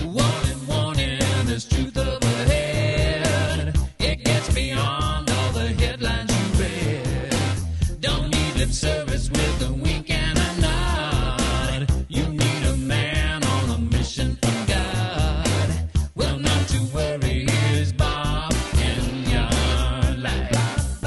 Warning, warning, there's truth up ahead. It gets beyond all the headlines you read. Don't need lip service with a wink and a nod. You need a man on a mission from God. Well, not to worry, here's Bob in your life.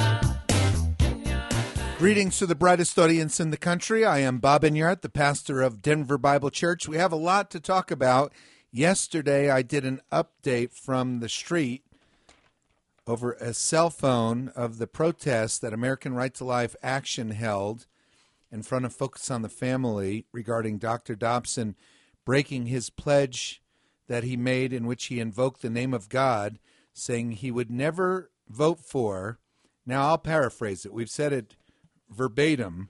Greetings to the brightest audience in the country. I am Bob Enyart, the pastor of Denver Bible Church. We have a lot to talk about. Yesterday, I did an update from the street over a cell phone of the protest that American Right to Life Action held in front of Focus on the Family regarding Dr. Dobson breaking his pledge that he made in which he invoked the name of God, saying he would never vote for. Now, I'll paraphrase it. We've said it verbatim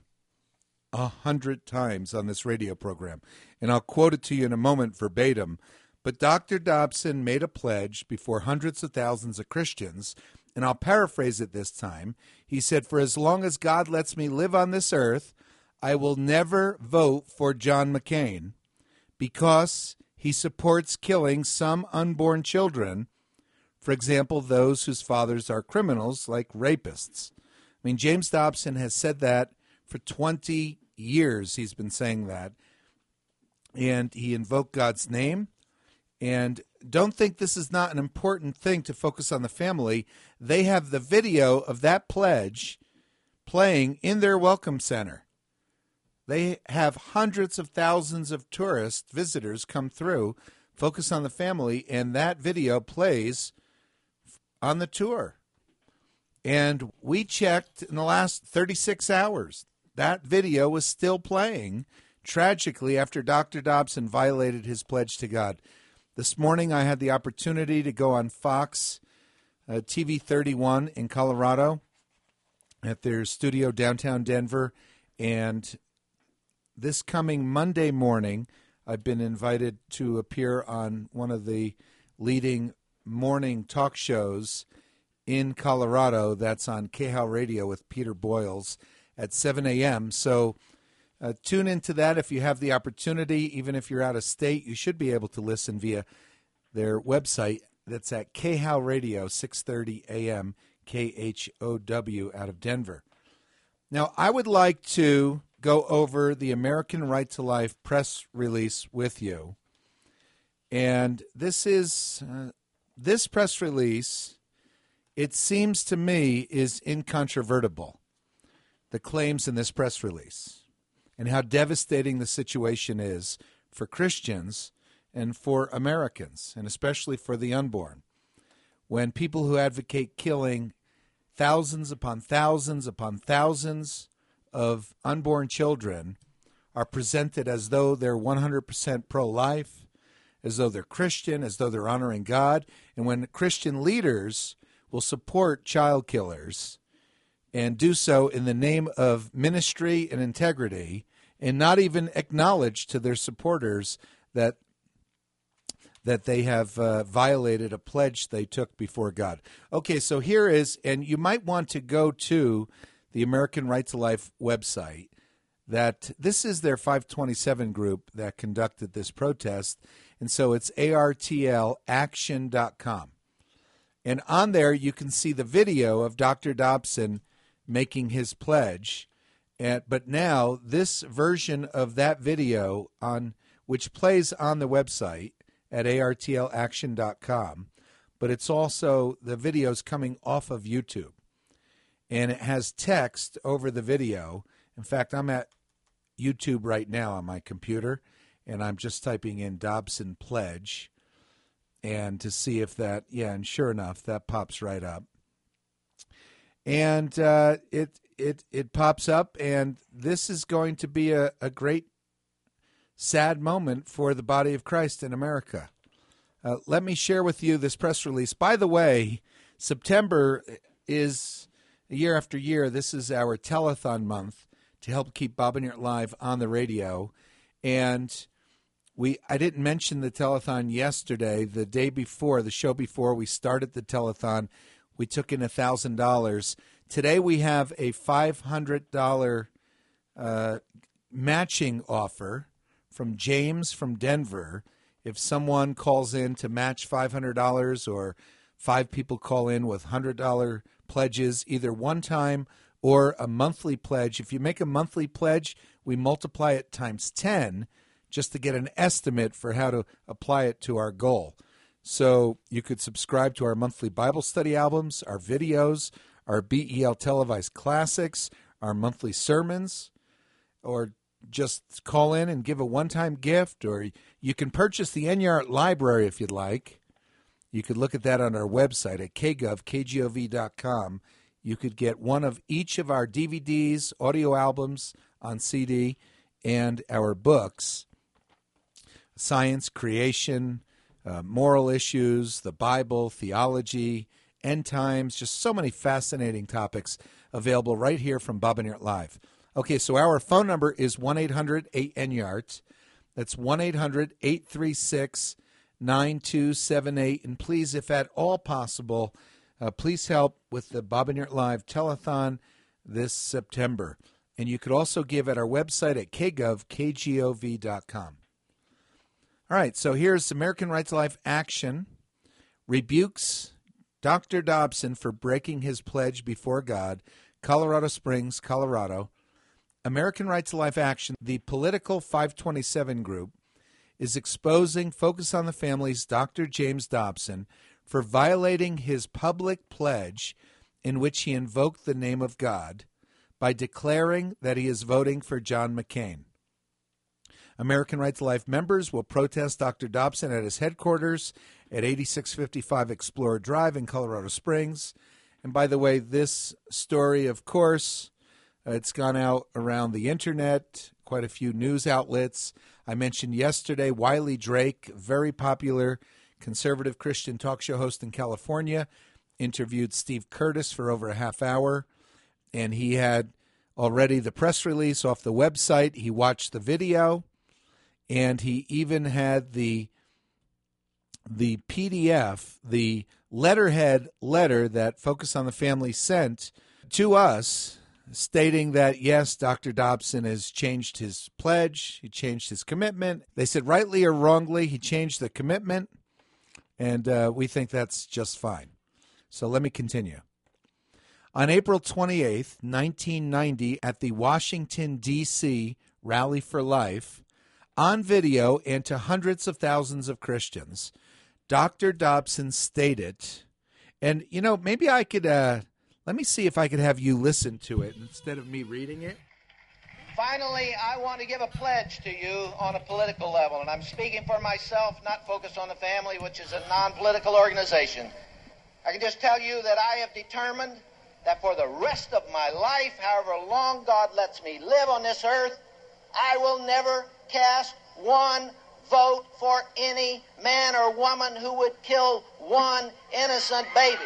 100 times on this radio program, and I'll quote it to you in a moment verbatim. But Dr. Dobson made a pledge before hundreds of thousands of Christians, and I'll paraphrase it this time. He said, "For as long as God lets me live on this earth, I will never vote for John McCain because he supports killing some unborn children, for example, those whose fathers are criminals like rapists." I mean, James Dobson has said that for 20 years. He's been saying that. And he invoked God's name. And don't think this is not an important thing to focus on the family. They have the video of that pledge playing in their welcome center. They have hundreds of thousands of tourist visitors come through, Focus on the Family, and that video plays on the tour. And we checked in the last 36 hours. That video was still playing, tragically, after Dr. Dobson violated his pledge to God. This morning I had the opportunity to go on Fox TV 31 in Colorado at their studio downtown Denver. And this coming Monday morning, I've been invited to appear on one of the leading morning talk shows in Colorado. That's on KHOW Radio with Peter Boyles at 7 a.m. So tune into that if you have the opportunity. Even if you're out of state, you should be able to listen via their website. That's at KHOW Radio, 6:30 a.m., KHOW out of Denver. Now, I would like to go over the American Right to Life press release with you. And this is this press release, it seems to me, is incontrovertible. The claims in this press release and how devastating the situation is for Christians and for Americans, and especially for the unborn, when people who advocate killing thousands upon thousands upon thousands of unborn children are presented as though they're 100% pro-life, as though they're Christian, as though they're honoring God, and when Christian leaders will support child killers and do so in the name of ministry and integrity, and not even acknowledge to their supporters that they have violated a pledge they took before God. Okay, so here is, and you might want to go to the American Right to Life website. That this is their 527 group that conducted this protest, and so it's artlaction.com. And on there you can see the video of Dr. Dobson making his pledge. But now this version of that video, which plays on the website at artlaction.com, but it's also, the video's coming off of YouTube. And it has text over the video. In fact, I'm at YouTube right now on my computer, and I'm just typing in Dobson pledge, and to see if that, and sure enough, that pops right up. And it pops up, and this is going to be a great, sad moment for the body of Christ in America. Let me share with you this press release. By the way, September is, year after year, this is our telethon month to help keep Bob Enyart Live on the radio. And I didn't mention the telethon yesterday. The day before, the show before we started the telethon, we took in $1,000. Today we have a $500 matching offer from James from Denver, If someone calls in to match $500 or 5 people call in with $100 pledges, either one time or a monthly pledge. If you make a monthly pledge, we multiply it times 10 just to get an estimate for how to apply it to our goal. So you could subscribe to our monthly Bible study albums, our videos, our BEL televised classics, our monthly sermons, or just call in and give a one-time gift, or you can purchase the Enyart Library if you'd like. You could look at that on our website at kgov.com. You could get one of each of our DVDs, audio albums on CD, and our books, Science, Creation, Moral Issues, the Bible, Theology, End Times, just so many fascinating topics available right here from Bob Enyart Live. Okay, so our phone number is 1-800-8-ENYART. That's 1-800-836-9278. And please, if at all possible, please help with the Bob Enyart Live Telethon this September. And you could also give at our website at kgov.com. All right, so here's American Right to Life Action. Rebukes Dr. Dobson for breaking his pledge before God, Colorado Springs, Colorado. American Right to Life Action, the political 527 group, is exposing Focus on the Family's Dr. James Dobson for violating his public pledge in which he invoked the name of God by declaring that he is voting for John McCain. American Right to Life members will protest Dr. Dobson at his headquarters at 8655 Explorer Drive in Colorado Springs. And by the way, this story, of course, it's gone out around the internet, quite a few news outlets. I mentioned yesterday Wiley Drake, very popular conservative Christian talk show host in California, interviewed Steve Curtis for over a half hour, and he had already the press release off the website. He watched the video, and he even had the PDF, the letterhead letter that Focus on the Family sent to us, stating that, yes, Dr. Dobson has changed his pledge, he changed his commitment. They said, rightly or wrongly, he changed the commitment, and we think that's just fine. So let me continue. On April 28th, 1990, at the Washington, D.C. Rally for Life, on video and to hundreds of thousands of Christians, Dr. Dobson stated, and, you know, maybe I could, let me see if I could have you listen to it instead of me reading it. Finally, I want to give a pledge to you on a political level, and I'm speaking for myself, not Focus on the Family, which is a non-political organization. I can just tell you that I have determined that for the rest of my life, however long God lets me live on this earth, I will never cast one vote for any man or woman who would kill one innocent baby.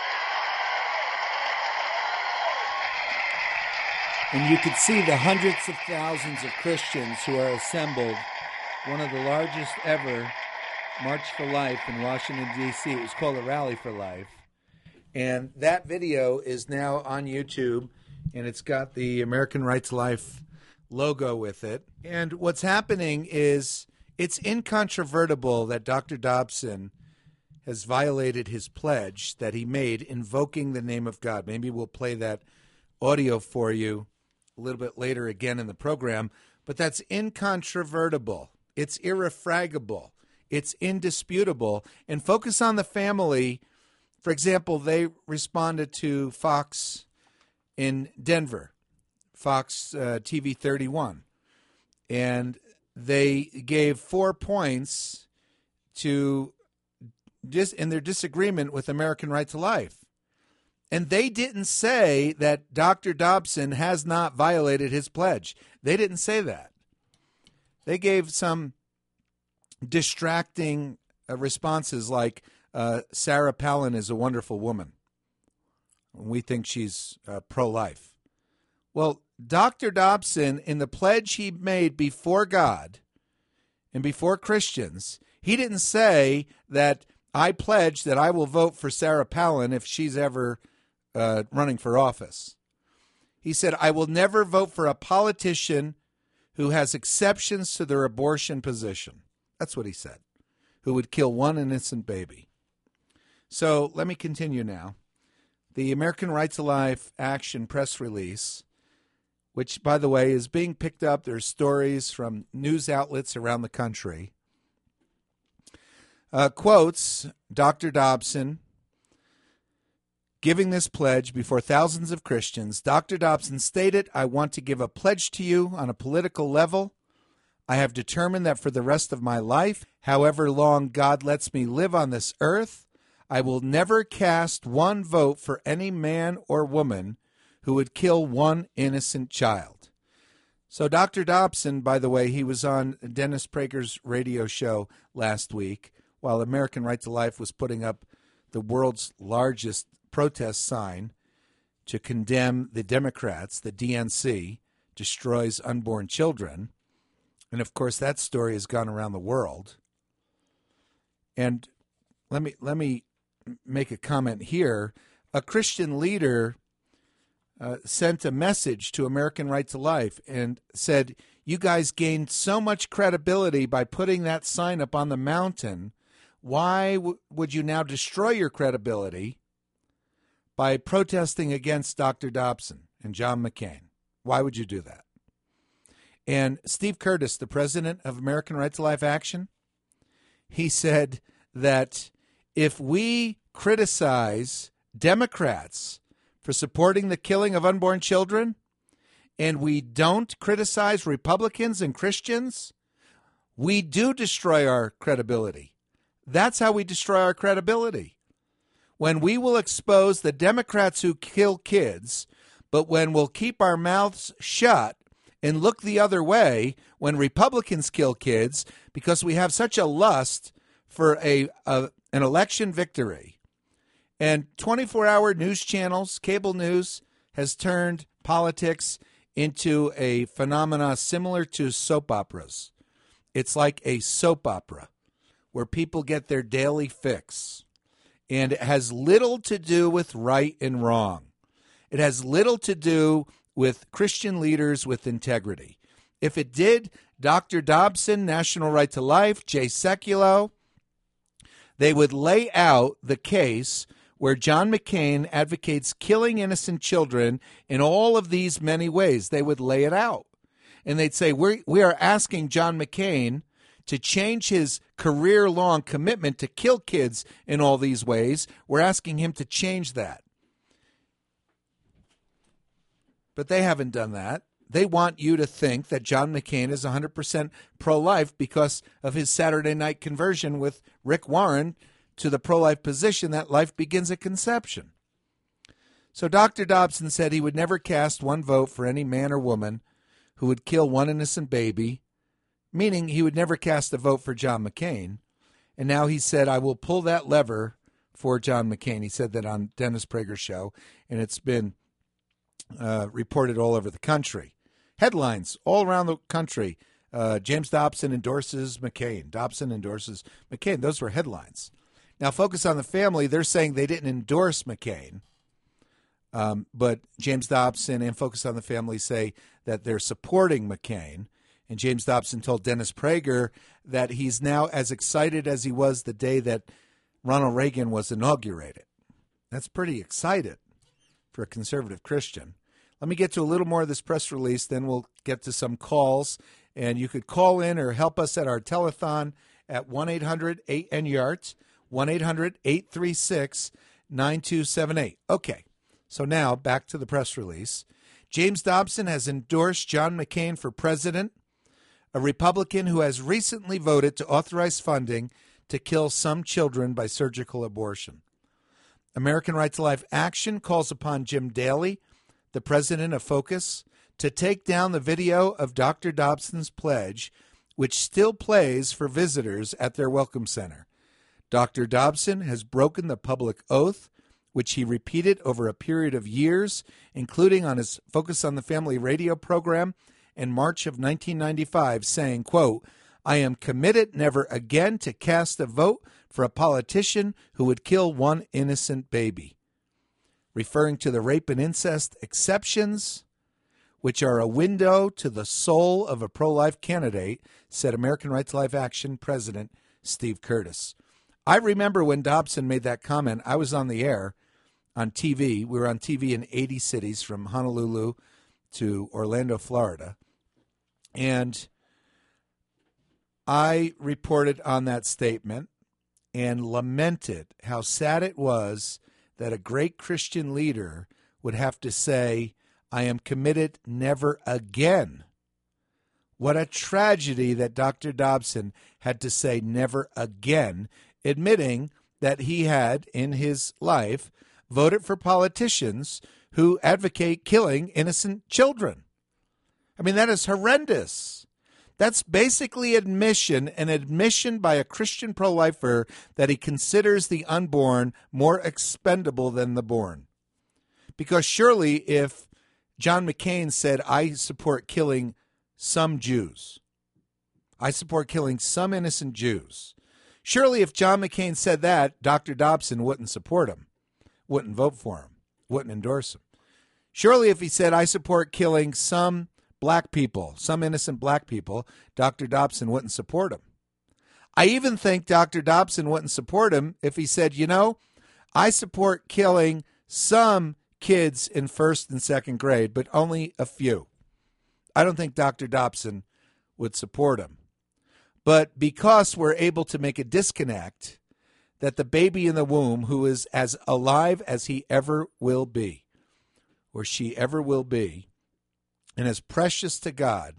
And you could see the hundreds of thousands of Christians who are assembled, one of the largest ever March for Life in Washington, D.C. It was called a Rally for Life. And that video is now on YouTube, and it's got the American Right to Life logo with it. And what's happening is it's incontrovertible that Dr. Dobson has violated his pledge that he made invoking the name of God. Maybe we'll play that audio for you a little bit later again in the program, but that's incontrovertible. It's irrefragable. It's indisputable. And Focus on the Family, for example, they responded to Fox in Denver, Fox TV 31, and they gave 4 points to in their disagreement with American Right to Life. And they didn't say that Dr. Dobson has not violated his pledge. They didn't say that. They gave some distracting responses like, Sarah Palin is a wonderful woman. We think she's pro-life. Well, Dr. Dobson, in the pledge he made before God and before Christians, he didn't say that I pledge that I will vote for Sarah Palin if she's ever running for office. He said, I will never vote for a politician who has exceptions to their abortion position. That's what he said. who would kill one innocent baby. So let me continue now. The American Right to Life Action press release, which, by the way, is being picked up. There's stories from news outlets around the country. Quotes Dr. Dobson giving this pledge before thousands of Christians. Dr. Dobson stated, "I want to give a pledge to you on a political level. I have determined that for the rest of my life, however long God lets me live on this earth, I will never cast one vote for any man or woman who would kill one innocent child." So Dr. Dobson, by the way, he was on Dennis Prager's radio show last week while American Right to Life was putting up the world's largest protest sign to condemn the Democrats. The DNC destroys unborn children. And, of course, that story has gone around the world. And let me make a comment here. A Christian leader sent a message to American Right to Life and said, "You guys gained so much credibility by putting that sign up on the mountain. Why would you now destroy your credibility by protesting against Dr. Dobson and John McCain? Why would you do that?" And Steve Curtis, the president of American Right to Life Action, he said that if we criticize Democrats for supporting the killing of unborn children and we don't criticize Republicans and Christians, we do destroy our credibility. That's how we destroy our credibility. When we will expose the Democrats who kill kids, but when we'll keep our mouths shut and look the other way when Republicans kill kids because we have such a lust for an election victory. And 24-hour news channels, cable news, has turned politics into a phenomena similar to soap operas. It's like a soap opera where people get their daily fix. And it has little to do with right and wrong. It has little to do with Christian leaders with integrity. If it did, Dr. Dobson, National Right to Life, Jay Sekulow, they would lay out the case where John McCain advocates killing innocent children in all of these many ways. They would lay it out. And they'd say, we are asking John McCain to change his career-long commitment to kill kids in all these ways. We're asking him to change that. But they haven't done that. They want you to think that John McCain is 100% pro-life because of his Saturday night conversion with Rick Warren to the pro-life position that life begins at conception. So Dr. Dobson said he would never cast one vote for any man or woman who would kill one innocent baby, meaning he would never cast a vote for John McCain. And now he said, I will pull that lever for John McCain. He said that on Dennis Prager's show, and it's been reported all over the country. Headlines all around the country. James Dobson endorses McCain. Dobson endorses McCain. Those were headlines. Now, Focus on the Family, they're saying they didn't endorse McCain. But James Dobson and Focus on the Family say that they're supporting McCain. And James Dobson told Dennis Prager that he's now as excited as he was the day that Ronald Reagan was inaugurated. That's pretty excited for a conservative Christian. Let me get to a little more of this press release, then we'll get to some calls. And you could call in or help us at our telethon at 1-800-8NYARDS, 1-800-836-9278. Okay, so now back to the press release. James Dobson has endorsed John McCain for president, a Republican who has recently voted to authorize funding to kill some children by surgical abortion. American Right to Life Action calls upon Jim Daly, the president of Focus, to take down the video of Dr. Dobson's pledge, which still plays for visitors at their Welcome Center. Dr. Dobson has broken the public oath, which he repeated over a period of years, including on his Focus on the Family radio program in March of 1995, saying, quote, I am committed never again to cast a vote for a politician who would kill one innocent baby. Referring to the rape and incest exceptions, which are a window to the soul of a pro-life candidate, said American Right to Life Action President Steve Curtis. I remember when Dobson made that comment, I was on the air on TV. We were on TV in 80 cities from Honolulu to Orlando, Florida. And I reported on that statement and lamented how sad it was that a great Christian leader would have to say, I am committed never again. What a tragedy that Dr. Dobson had to say never again, admitting that he had, in his life, voted for politicians who advocate killing innocent children. I mean, that is horrendous. That's basically an admission by a Christian pro-lifer that he considers the unborn more expendable than the born. Because surely if John McCain said, I support killing some Jews, I support killing some innocent Jews, surely if John McCain said that, Dr. Dobson wouldn't support him, wouldn't vote for him, wouldn't endorse him. Surely if he said, I support killing some black people, some innocent black people, Dr. Dobson wouldn't support him. I even think Dr. Dobson wouldn't support him if he said, I support killing some kids in first and second grade, but only a few. I don't think Dr. Dobson would support him. But because we're able to make a disconnect that the baby in the womb, who is as alive as he ever will be, or she ever will be, and as precious to God,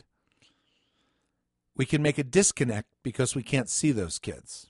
we can make a disconnect because we can't see those kids.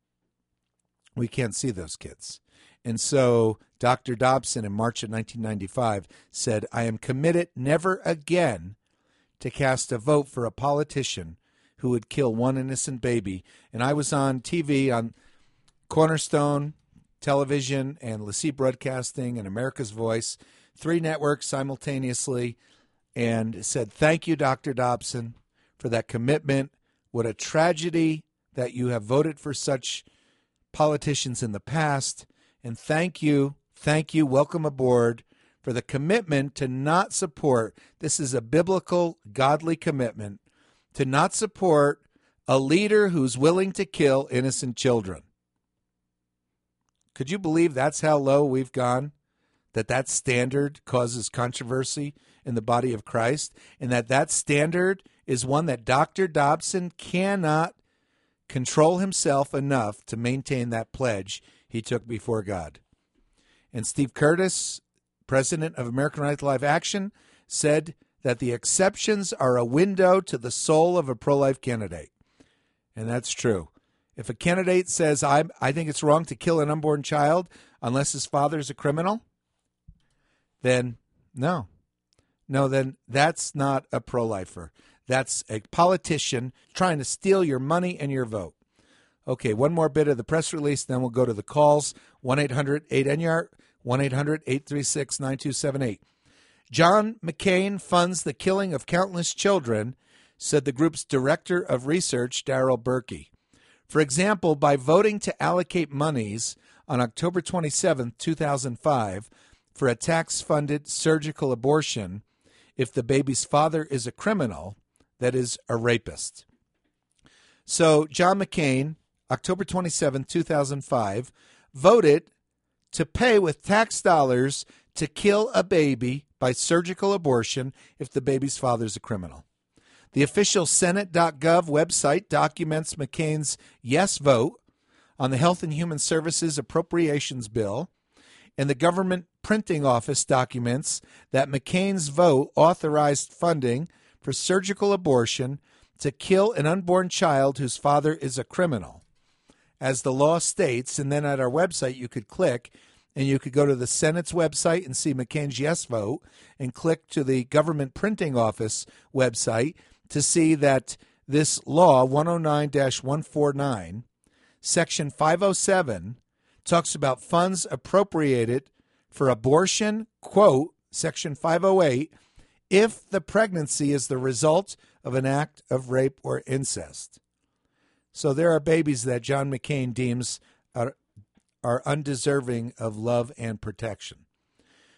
We can't see those kids. And so Dr. Dobson in March of 1995 said, I am committed never again to cast a vote for a politician who would kill one innocent baby. And I was on TV on Cornerstone Television and LeSea Broadcasting and America's Voice, 3 networks simultaneously, and said, thank you, Dr. Dobson, for that commitment. What a tragedy that you have voted for such politicians in the past. And thank you, welcome aboard, for the commitment to not support, this is a biblical, godly commitment, to not support a leader who's willing to kill innocent children. Could you believe that's how low we've gone? That standard causes controversy in the body of Christ, and that standard is one that Dr. Dobson cannot control himself enough to maintain that pledge he took before God. And Steve Curtis, president of American Right to Life Action, said that the exceptions are a window to the soul of a pro-life candidate. And that's true. If a candidate says, I think it's wrong to kill an unborn child unless his father is a criminal, then no, then that's not a pro-lifer. That's a politician trying to steal your money and your vote. Okay, one more bit of the press release, then we'll go to the calls. 1-800-8NYARD, 1-800-836-9278. John McCain funds the killing of countless children, said the group's director of research, Darrell Berkey. For example, by voting to allocate monies on October 27, 2005, for a tax-funded surgical abortion if the baby's father is a criminal, that is, a rapist. So John McCain, October 27, 2005, voted to pay with tax dollars to kill a baby by surgical abortion if the baby's father is a criminal. The official Senate.gov website documents McCain's yes vote on the Health and Human Services Appropriations Bill, and the government printing office documents that McCain's vote authorized funding for surgical abortion to kill an unborn child whose father is a criminal, as the law states. And then at our website, you could click, and you could go to the Senate's website and see McCain's yes vote, and click to the government printing office website to see that this law, 109-149, Section 507, talks about funds appropriated for abortion, quote, Section 508, if the pregnancy is the result of an act of rape or incest. So there are babies that John McCain deems are undeserving of love and protection.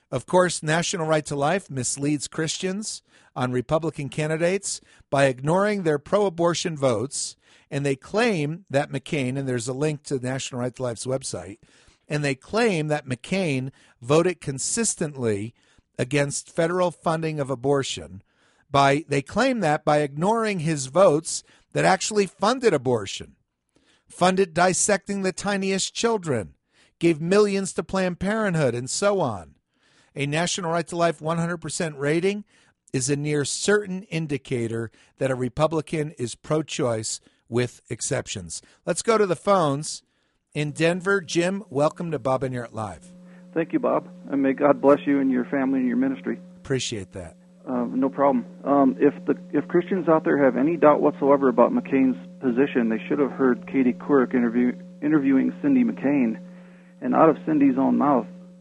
Of course, National Right to Life misleads Christians on Republican candidates by ignoring their pro-abortion votes, and they claim that McCain, and there's a link to National Right to Life's website, and they claim that McCain voted consistently against federal funding of abortion. They claim that by ignoring his votes that actually funded abortion, funded dissecting the tiniest children, gave millions to Planned Parenthood, and so on. A National Right to Life 100% rating is a near certain indicator that a Republican is pro-choice with exceptions. Let's go to the phones. In Denver, Jim, welcome to Bob Enyart Live. Thank you, Bob, and may God bless you and your family and your ministry. Appreciate that. No problem. If Christians out there have any doubt whatsoever about McCain's position, they should have heard Katie Couric interviewing Cindy McCain, and out of Cindy's own mouth,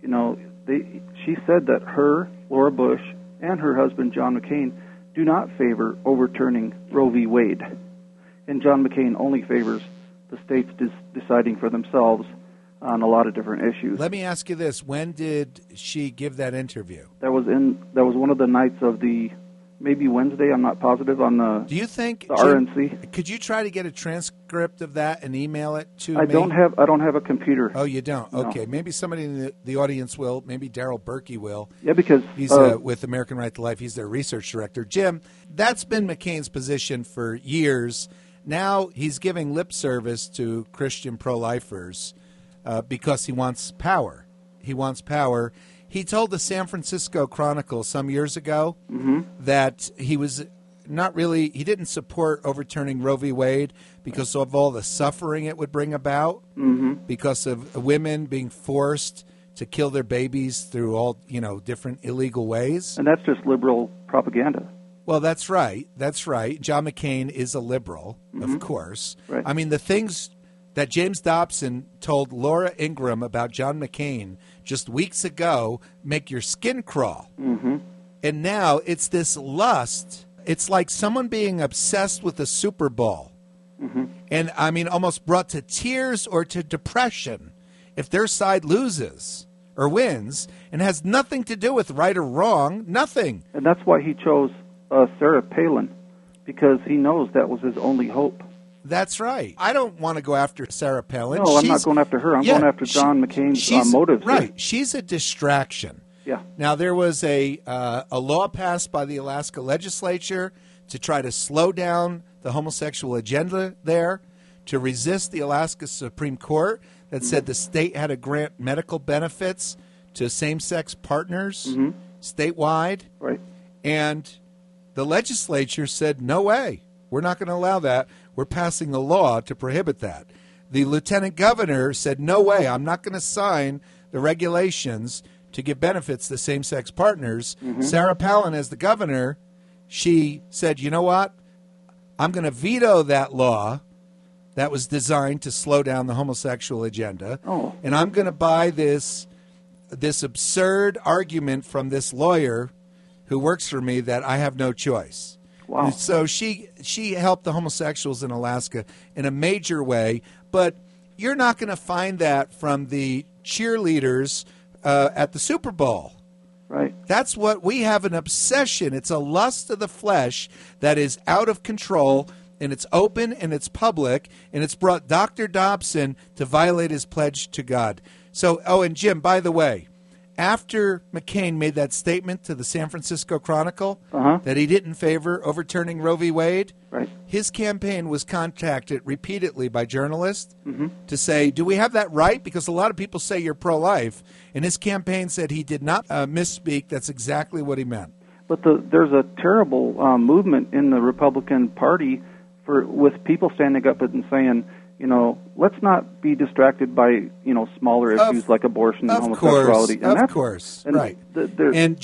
she said that her, Laura Bush, and her husband, John McCain, do not favor overturning Roe v. Wade, and John McCain only favors the states deciding for themselves on a lot of different issues. Let me ask you this: when did she give that interview? That was one of the nights of maybe Wednesday. I'm not positive on the. Do you think the Jim, RNC? Could you try to get a transcript of that and email it to me? I don't have a computer. Oh, you don't? No. Okay, maybe somebody in the audience will. Maybe Daryl Berkey will. Yeah, because he's with American Right to Life. He's their research director. Jim, that's been McCain's position for years. Now he's giving lip service to Christian pro-lifers because he wants power. He wants power. He told the San Francisco Chronicle some years ago that he didn't support overturning Roe v. Wade because of all the suffering it would bring about, because of women being forced to kill their babies through all, different illegal ways. And that's just liberal propaganda. Well, that's right. That's right. John McCain is a liberal, of course. Right. I mean, the things that James Dobson told Laura Ingraham about John McCain just weeks ago make your skin crawl. And now it's this lust. It's like someone being obsessed with the Super Bowl. And, I mean, almost brought to tears or to depression if their side loses or wins, and has nothing to do with right or wrong, nothing. And that's why he chose Sarah Palin, because he knows that was his only hope. That's right. I don't want to go after Sarah Palin. No, I'm not going after her. I'm going after John McCain's motives. Right. Here. She's a distraction. Yeah. Now, there was a law passed by the Alaska legislature to try to slow down the homosexual agenda there, to resist the Alaska Supreme Court that said the state had to grant medical benefits to same-sex partners statewide. Right. And the legislature said, no way. We're not going to allow that. We're passing a law to prohibit that. The lieutenant governor said, no way. I'm not going to sign the regulations to give benefits to same-sex partners. Sarah Palin, as the governor, she said, you know what? I'm going to veto that law that was designed to slow down the homosexual agenda. And I'm going to buy this absurd argument from this lawyer who works for me that I have no choice. Wow. So she helped the homosexuals in Alaska in a major way, but you're not going to find that from the cheerleaders at the Super Bowl. Right. That's what we have, an obsession. It's a lust of the flesh that is out of control, and it's open and it's public, and it's brought Dr. Dobson to violate his pledge to God. So, and Jim, by the way, after McCain made that statement to the San Francisco Chronicle that he didn't favor overturning Roe v. Wade, his campaign was contacted repeatedly by journalists to say, do we have that right? Because a lot of people say you're pro-life. And his campaign said he did not misspeak. That's exactly what he meant. But there's a terrible movement in the Republican Party with people standing up and saying, let's not be distracted by, smaller issues like abortion and homosexuality. Of course, right. And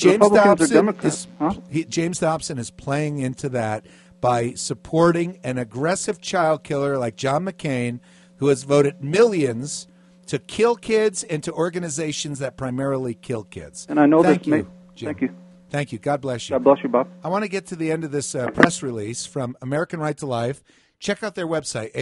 James Dobson is playing into that by supporting an aggressive child killer like John McCain, who has voted millions to kill kids and to organizations that primarily kill kids. And I know Thank you, Jim. Thank you. Thank you. God bless you. God bless you, Bob. I want to get to the end of this press release from American Right to Life. Check out their website,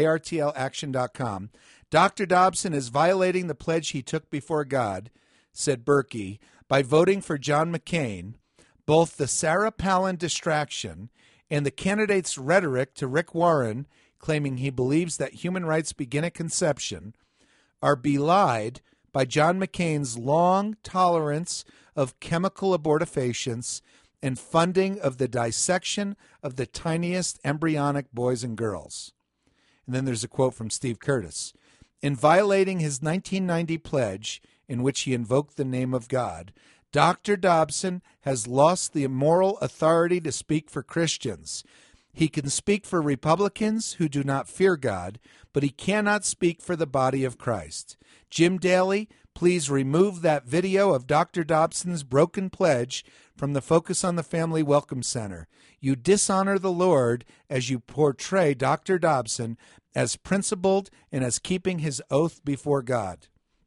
artlaction.com. Dr. Dobson is violating the pledge he took before God, said Berkey, by voting for John McCain, both the Sarah Palin distraction and the candidate's rhetoric to Rick Warren claiming he believes that human rights begin at conception are belied by John McCain's long tolerance of chemical abortifacients and funding of the dissection of the tiniest embryonic boys and girls. And then there's a quote from Steve Curtis. In violating his 1990 pledge, in which he invoked the name of God, Dr. Dobson has lost the moral authority to speak for Christians. He can speak for Republicans who do not fear God, but he cannot speak for the body of Christ. Jim Daly, please remove that video of Dr. Dobson's broken pledge from the Focus on the Family Welcome Center. You dishonor the Lord as you portray Dr. Dobson as principled and as keeping his oath before God.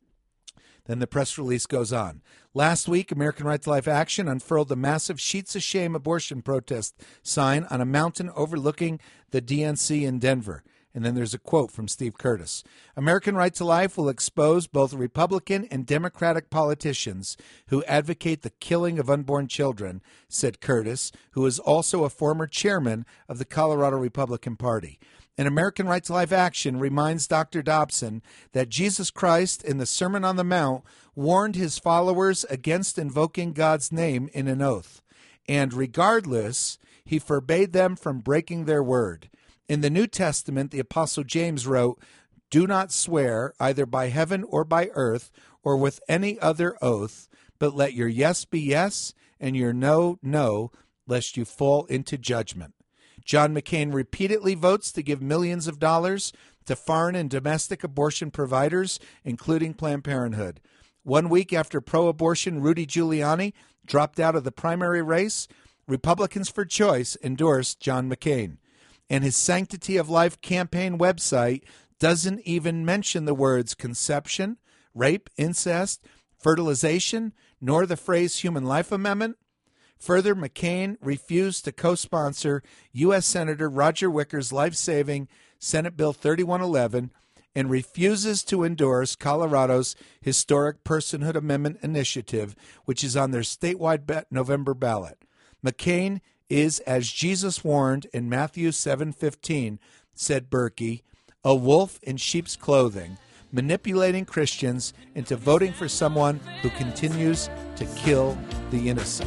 Then the press release goes on. Last week, American Right to Life Action unfurled the massive Sheets of Shame abortion protest sign on a mountain overlooking the DNC in Denver. And then there's a quote from Steve Curtis. American Right to Life will expose both Republican and Democratic politicians who advocate the killing of unborn children, said Curtis, who is also a former chairman of the Colorado Republican Party. And American Right to Life Action reminds Dr. Dobson that Jesus Christ in the Sermon on the Mount warned his followers against invoking God's name in an oath. And regardless, he forbade them from breaking their word. In the New Testament, the Apostle James wrote, "Do not swear either by heaven or by earth or with any other oath, but let your yes be yes and your no, no, lest you fall into judgment." John McCain repeatedly votes to give millions of dollars to foreign and domestic abortion providers, including Planned Parenthood. 1 week after pro-abortion Rudy Giuliani dropped out of the primary race, Republicans for Choice endorsed John McCain. And his Sanctity of Life campaign website doesn't even mention the words conception, rape, incest, fertilization, nor the phrase human life amendment. Further, McCain refused to co-sponsor U.S. Senator Roger Wicker's life-saving Senate Bill 3111 and refuses to endorse Colorado's historic Personhood Amendment initiative, which is on their statewide November ballot. McCain is, as Jesus warned in Matthew 7:15, said Berkey, a wolf in sheep's clothing, manipulating Christians into voting for someone who continues to kill the innocent.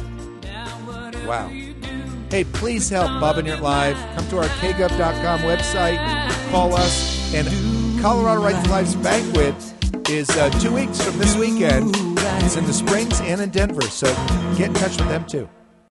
Wow. Hey, please help Bob and Your Live. Come to our kgov.com website, call us, and Colorado Right to Life's banquet is 2 weeks from this weekend. It's in the Springs and in Denver, so get in touch with them too.